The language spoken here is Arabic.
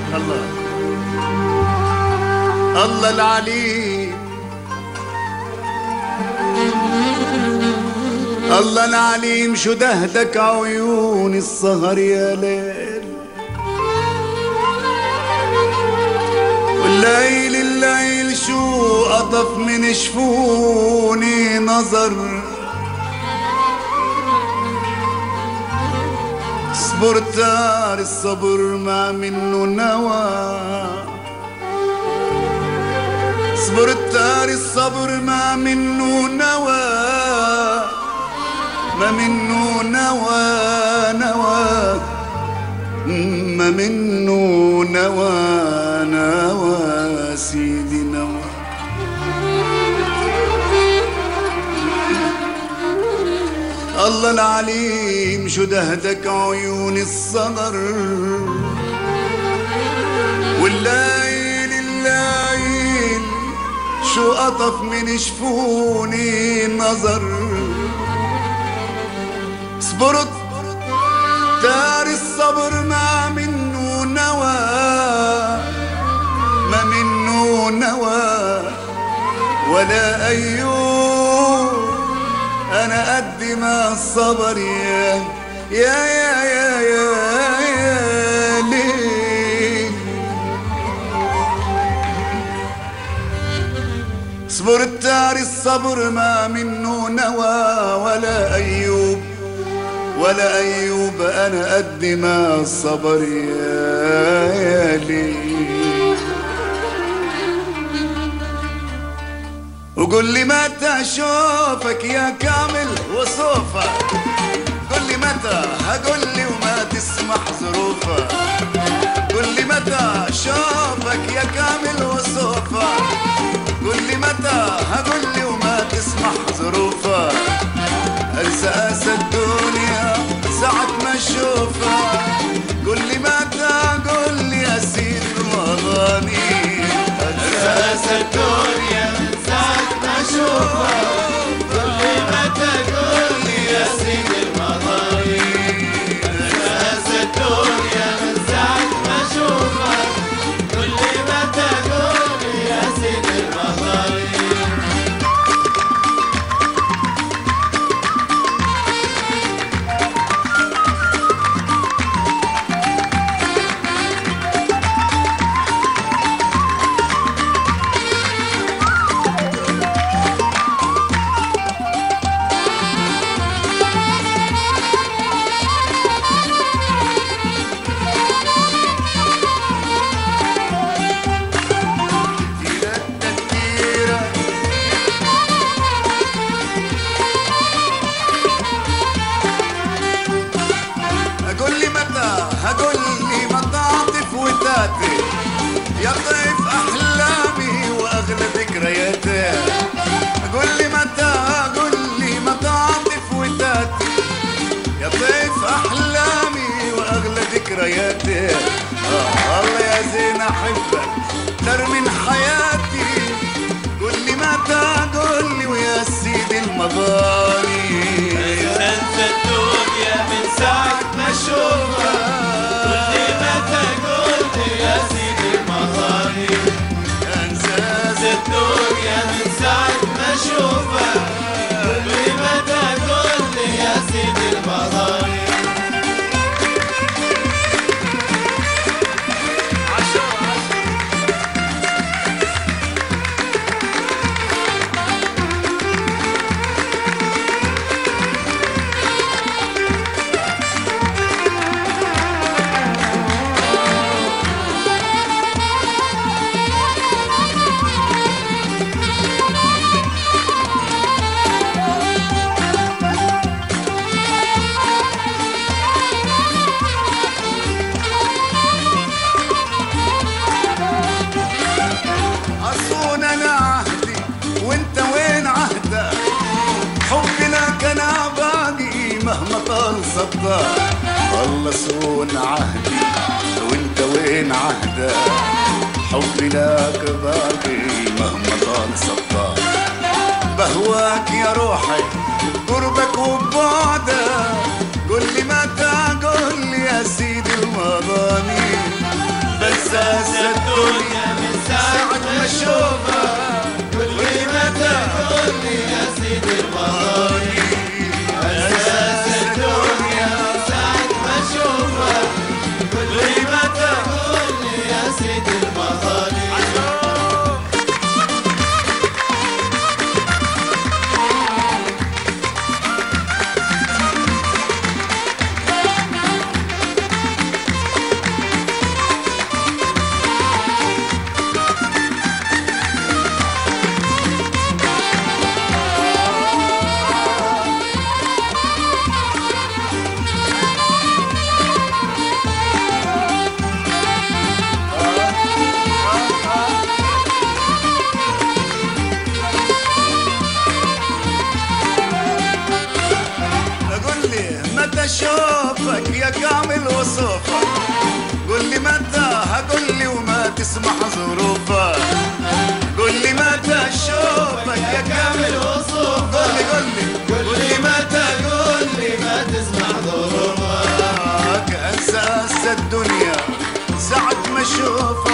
الله الله العليم، الله العليم شو دهدك عيون السهر يا ليل، والليل الليل شو قطف من شفوني نظر، صبر تار الصبر ما منه نوى، صبر تار الصبر ما منه نوى، ما منه نوى نوى، ما منه نوى نوى سيدي نوى. الله العليم شو دهدك عيون الصغر، والليل الليل شو قطف من شفوني نظر، صبرت دار الصبر ما منه نوى، ما منه نوى، ولا أيوب أنا قد ما الصبر يا يا يا يا يا, يا ليل. صبر التار الصبر ما منه نوى، ولا أيوب ولا أيوب أنا قد ما الصبر يا ليل. وقل لي متى اشوفك يا كامل وصوفك، قل لي متى هقول لي وما تسمح ظروفك، قل لي متى اشوفك يا كامل وصوفك، قل لي متى هقول لي وما تسمح ظروفك، انسى اسى الدنيا ساعة ما اشوفك، قل لي متى قل لي يا سيد المغاني، انسى اسى الدنيا أشوفك، قل لي متى قل لي يا سيد المغاني، أنسى الدنيا من ساعة ما أشوفك، قل لي متى قل لي يا سيد المغاني. يا ضيف أحلامي وأغلى ذكرياتي، قل لي متى قل لي متى عاطف وداتي، يا ضيف أحلامي وأغلى ذكرياتي، الله يا زين أحبك أكتر من حياتي، قل لي متى قل لي ويا سيدي المغاني، أنسى الدنيا من ساعة ما أشوفك، قل لي متى قل لي يا سيدي المغاني، أنسى الدنيا من ساعة ما أشوفك، قل لي متى قل لي يا سيدي المغاني. مهما طال صدق الله صون عهدي، وانت وين عهدك حبي لك باقي مهما طال صدق، بهواك يا روحي قربك وبعدك، قل لي متى قل لي يا سيدي المغاني، بنسى تسمح ظروفك. قول لي متى اشوفك يا كامل وصوفك. قول لي متى، قول لي ما تسمح ظروفك. انسى الدنيا ساعة ما اشوفك.